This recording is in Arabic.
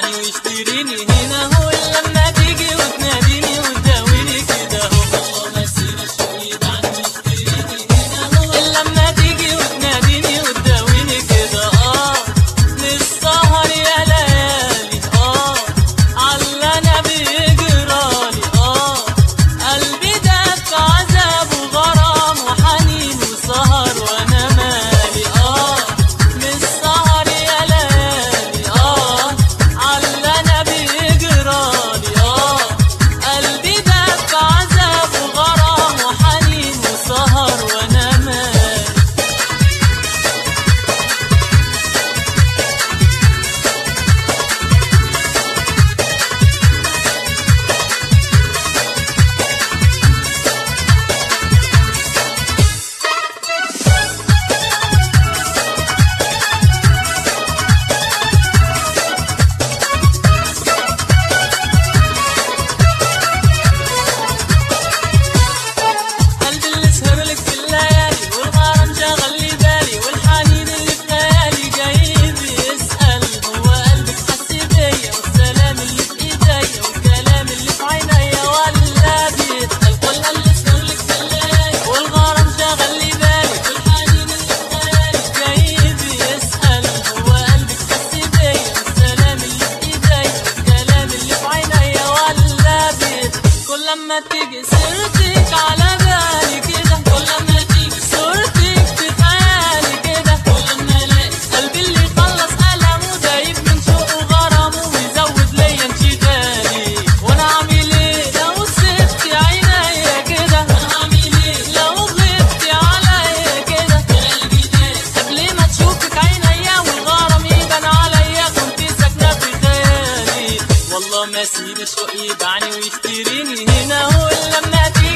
يبعني ويشتريني هنا هو لما تيجي وتناديني وتداويني كده هو مسير الشوق يبعني ويشتريني هنا هو لما تيجي وتناديني وتداويني كده للسهر يا ليالي على انا بيجرالي قلبي داب في عذاب وغرام وحنين وسهر وانا مالي للسهر يا ليالي على انا بيجرالي قلبي داب في عذاب وغرام وحنين وسهر وانا مالي. قلبي اللي سهرلك في الليالي والغرام شاغل لي بالي والحنين اللي في خيالي جاي بيسأل هو قلبك حس بيا والسلام اللي في ايديا والكلام اللي في عينيا ولا بيتقل كل اللي سهرلك في الليالي والغرام شاغل لي بالي والحنين اللي في خيالي جاي بيسأل هو قلبك حس بيا والسلام اللي في ايديا والكلام اللي في عينيا ولا بيتقل كل لما تيجي سيرتك على بالي كده كل لما تيجي صورتك في خيالي كده كل لما الاقي قلبي اللي خلص ألمه دايب من شوق وغرامه ويزود ليا انشغالي وانا اعمل ايه لو سبتي عينيا كده وانا اعمل ايه لو غبتي عليا كده قلبي دايب قبل ما تشوفك عينيا والغرام يبان عليا كنت ساكنه في خيالي والله ما اسيب الشوق يبعني ويشتريني هنا هو لما تيجي